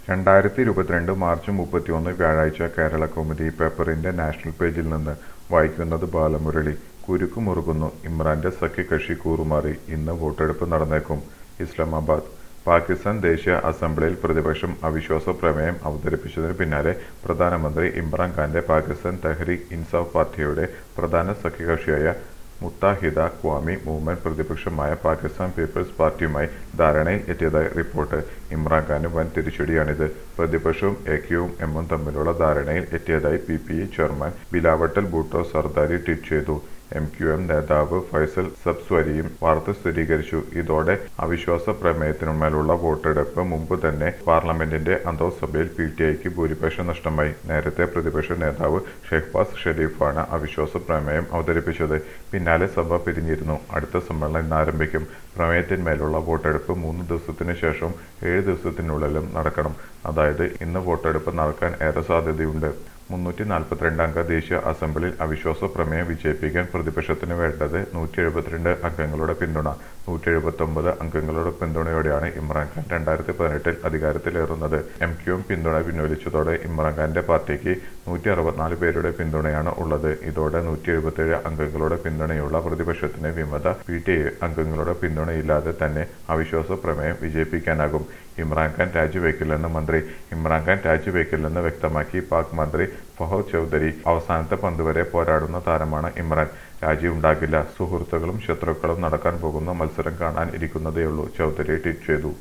2022 March 31 വ്യാഴാഴ്ച കേരളകൗമുദി പേപ്പറിന്റെ national പേജിൽ നിന്ന് വായിക്കുന്നത് ബാലമുരളി. കുരുക്ക് മുറുകുന്നു, ഇമ്രാന്റെ സഖ്യകക്ഷി കൂറുമാറി, ഇന്ന് വോട്ടെടുപ്പ് നടന്നേക്കും. ഇസ്ലാമാബാദ്. പാകിസ്ഥാൻ ദേശീയ അസംബ്ലിയിൽ പ്രതിപക്ഷം അവിശ്വാസ പ്രമേയം അവതരിപ്പിച്ചതിനു പിന്നാലെ പ്രധാനമന്ത്രി ഇമ്രാൻ ഖാന്റെ പാകിസ്ഥാൻ തെഹ്രീക്ക് ഇൻസാഫ് പാർട്ടിയുടെ പ്രധാന സഖ്യകക്ഷിയായ മുത്താഹിദ ഖ്വാമി മൂവ്മെന്റ് പ്രതിപക്ഷമായ പാകിസ്ഥാൻ പീപ്പിൾസ് പാർട്ടിയുമായി ധാരണയിൽ എത്തിയതായി റിപ്പോർട്ട്. ഇമ്രാൻഖാന് വൻ തിരിച്ചടിയാണിത്. പ്രതിപക്ഷവും എക്യുവും എമ്മും തമ്മിലുള്ള ധാരണയിൽ എത്തിയതായി PPE chairman Bilawal Bhutto Zardari tweet ചെയ്തു. MQM നേതാവ് ഫൈസൽ സബ്സ്വാരിയും വാർത്ത സ്ഥിരീകരിച്ചു. ഇതോടെ അവിശ്വാസ പ്രമേയത്തിന്മേലുള്ള വോട്ടെടുപ്പ് മുമ്പ് തന്നെ പാർലമെന്റിന്റെ അധോസഭയിൽ PTIക്ക് ഭൂരിപക്ഷം നഷ്ടമായി. നേരത്തെ പ്രതിപക്ഷ നേതാവ് ഷെഹ്ബാസ് ഷെരീഫാണ് അവിശ്വാസ പ്രമേയം അവതരിപ്പിച്ചത്. പിന്നാലെ സഭ പിരിഞ്ഞിരുന്നു. അടുത്ത സമ്മേളനം ഇന്ന് ആരംഭിക്കും. പ്രമേയത്തിന്മേലുള്ള വോട്ടെടുപ്പ് 3 ദിവസത്തിനു ശേഷം 7 ദിവസത്തിനുള്ളിലും നടക്കണം. അതായത് ഇന്ന് വോട്ടെടുപ്പ് നടക്കാൻ ഏറെ സാധ്യതയുണ്ട്. 342 അംഗ ദേശീയ അസംബ്ലിയിൽ അവിശ്വാസ പ്രമേയം വിജയിപ്പിക്കാൻ പ്രതിപക്ഷത്തിന് വേണ്ടത് 172 അംഗങ്ങളുടെ പിന്തുണ. 179 അംഗങ്ങളുടെ പിന്തുണയോടെയാണ് ഇമ്രാൻഖാൻ 2018 അധികാരത്തിലേറുന്നത്. MQM പിന്തുണ പിൻവലിച്ചതോടെ ഇമ്രാൻഖാന്റെ പാർട്ടിക്ക് 164 പേരുടെ പിന്തുണയാണ് ഉള്ളത്. ഇതോടെ 177 അംഗങ്ങളുടെ പിന്തുണയുള്ള പ്രതിപക്ഷത്തിന് വിമത PTI അംഗങ്ങളുടെ പിന്തുണയില്ലാതെ തന്നെ അവിശ്വാസ പ്രമേയം വിജയിപ്പിക്കാനാകും. ഇമ്രാൻഖാൻ രാജിവെക്കില്ലെന്ന് മന്ത്രി. ഇമ്രാൻഖാൻ രാജിവെക്കില്ലെന്ന് വ്യക്തമാക്കി പാക് മന്ത്രി ഫവാദ് ചൗധരി. അവസാനത്തെ പന്ത് വരെ പോരാടുന്ന താരമാണ് ഇമ്രാൻ. രാജിയുണ്ടാകില്ല. സുഹൃത്തുക്കളും ശത്രുക്കളും നടക്കാൻ പോകുന്ന മത്സരം കാണാൻ ഇരിക്കുന്നതേയുള്ളൂ, ചൗധരി ട്വീറ്റ് ചെയ്തു.